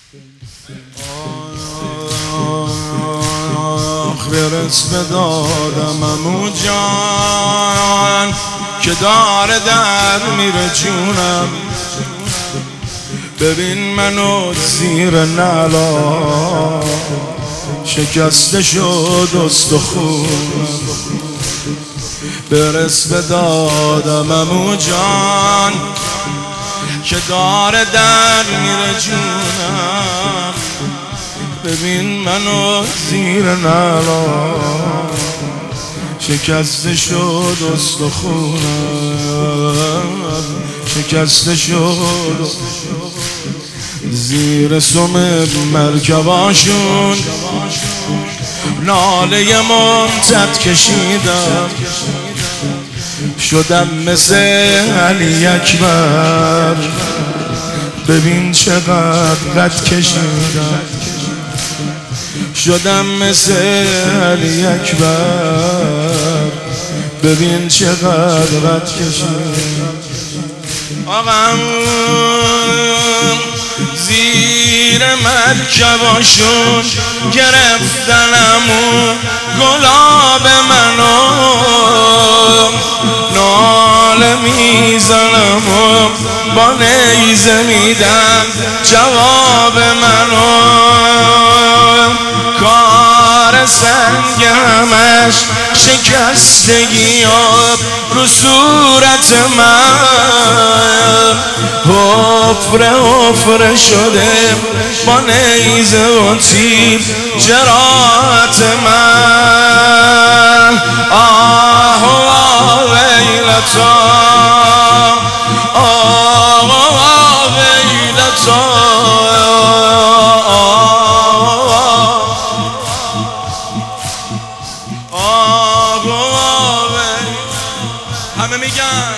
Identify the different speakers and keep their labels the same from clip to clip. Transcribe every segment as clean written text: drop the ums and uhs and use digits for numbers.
Speaker 1: برس به دادم عمو جان که داره در میره جونم. ببین منو زیر نعلا شکسته شد استخونم. برس به دادم عمو جان که داره در میره جونم. ببین منو زیر نعلا شکسته شد استخونم. شکسته شد زیر سم مرکباشون ناله ممتد کشیدم. شدم مثل علی اکبر ببین چقدر قد کشیدم. شدم مثل علی اکبر ببین چقدر قد کشیدم. آقام زیر مرکباشون گرفتنمو گلاب منو ناله میزنم و با نیزه میدم جواب منو. کار سنگ همش شکستگی رو صورت من حفره حفره شده با نیزه و تیر جراحت من. آه ویلتا آه ویلتا همه میگن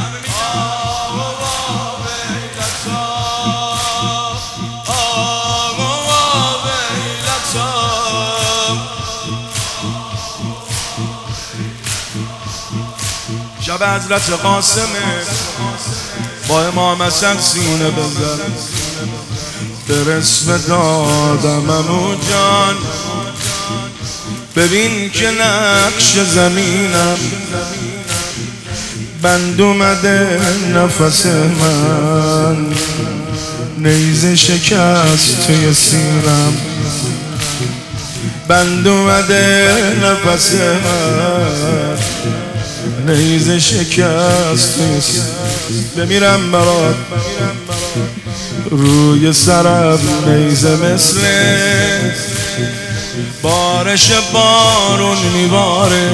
Speaker 1: شب حضرت قاسمه با امام حسن سینه بزن. برس به دادم عمو جان ببین که نقش زمینم بند اومده نفس من. نیزه شکست توی سینم بند اومده نفس من. نیزه شکست توی سینم بمیرم برات روی سرم نیزه مثل بارش بارون میباره.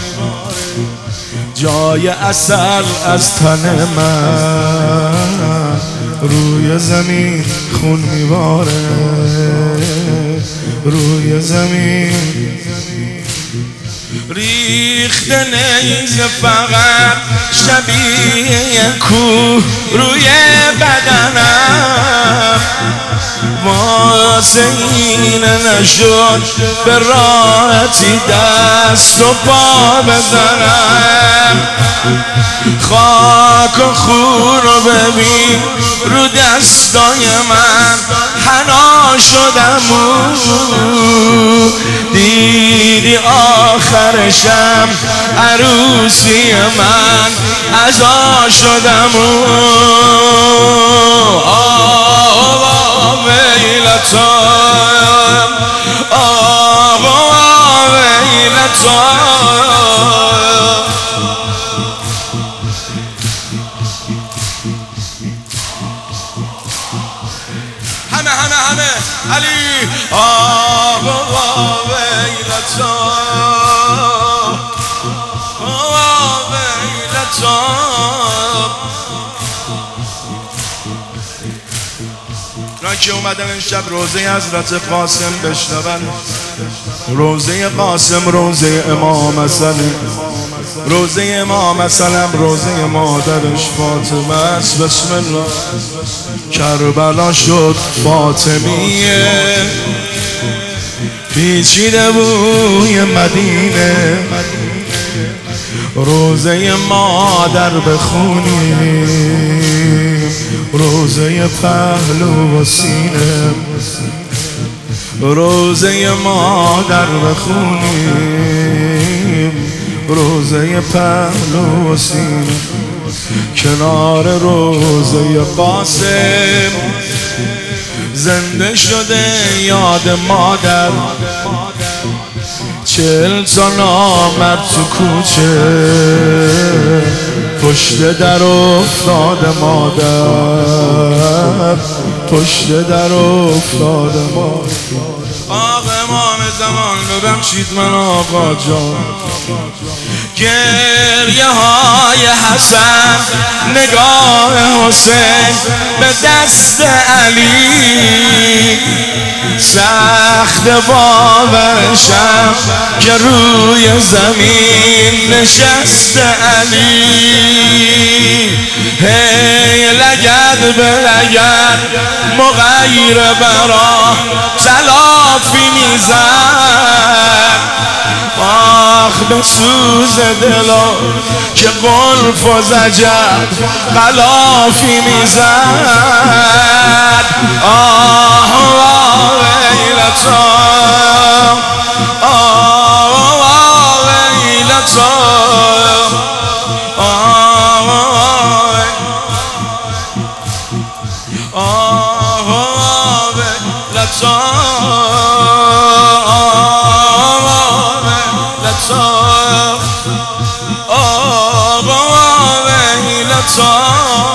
Speaker 1: جای اثر از تن من روی زمین خون میباره. روی زمین ریخته نیزه فقط شبیه کوه روی بدنم. واسه این نشد به راحتی دست و پا بزنم. خاک و خون رو ببین رو دستای من حنا شدم. دیدی آخرشم عروسی من عزا شدم. آه ویلتا آه ویلتا همه علی آه ویلتا آه ویلتا. که اومدن این شب روزه حضرت قاسم بشنون. روزه قاسم روزه امام حسن، روزه امام حسن روزه مادرش فاطمه است. بسم الله. کربلا شد فاطمیه پیچیده بوی مدینه. روزه مادر بخونیم، روزه پهلو و سینه. روزه مادر بخونیم، روزه پهلو و سینه کنار روزه قاسم. زنده شده یاد مادر، 40 تا نامرد تو کوچه پشت در افتاده مادر، پشت در افتاده مادر. آقا امام زمان ببخشید من آقا جان، گریه های حسن، نگاه حسین به دست علی، سخت باورشم که روی زمین نشست علی. هی لگد به لگد مغیر برا تلافی میزد، آخ به سوز دلا که قلف و زجر غلافی میزد. آه ویلتا، آه ویلتا، آقا ویلتا